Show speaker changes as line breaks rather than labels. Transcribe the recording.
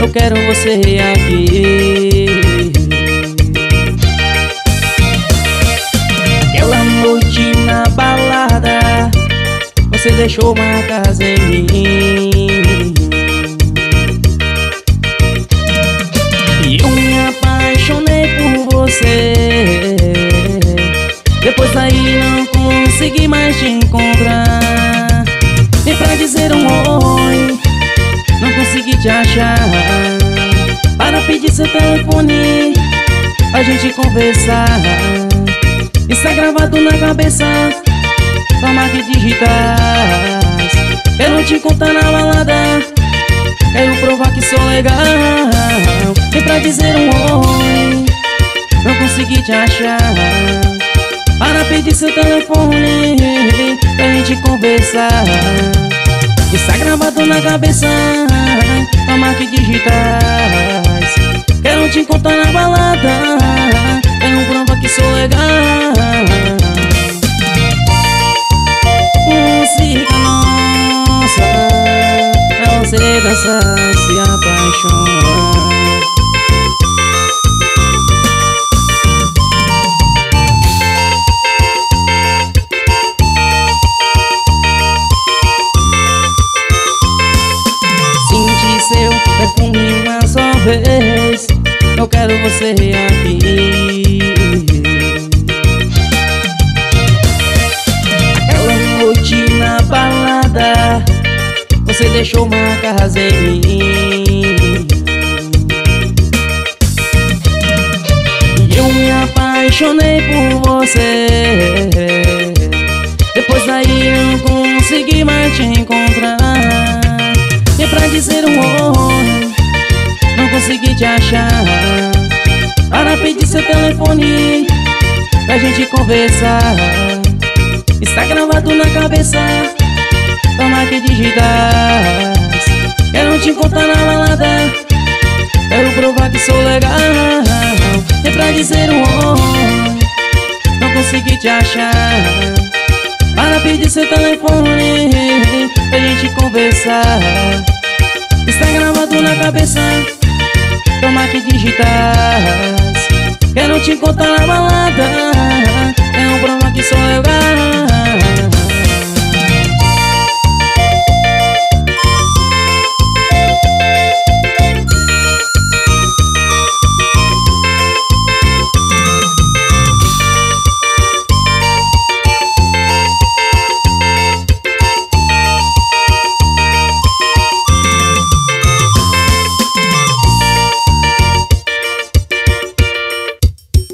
eu quero você aqui. Aquela noite na balada, você deixou uma casa em mim. E eu me apaixonei por você. Depois daí não consegui mais te encontrar. E pra dizer um oi, não consegui te achar. Para pedir seu telefone, a gente conversar. Está gravado na cabeça, toma que digitas. Quero te contar na balada, quero provar que sou legal. E pra dizer um oi, não consegui te achar. Para pedir seu telefone, pra gente conversar. Está gravado na cabeça, toma que digitas. Quero te contar na balada, quero provar que sou legal. Música nossa, pra você dançar e se apaixonar. Senti seu perfume uma só vez, eu quero você aqui. Aquela noite na balada, você deixou uma casa em mim. E eu me apaixonei por você. Depois daí não consegui mais te encontrar. E pra dizer um oi, não consegui te achar. Para pedir seu telefone, pra gente conversar. Está gravado na cabeça, toma que digitas. Quero te contar na balada, quero provar que sou legal. E pra dizer um oi, não consegui te achar. Para pedir seu telefone, pra gente conversar. Está gravado na cabeça, toma que digitas. Quero te contar na balada, quero provar que sou legal.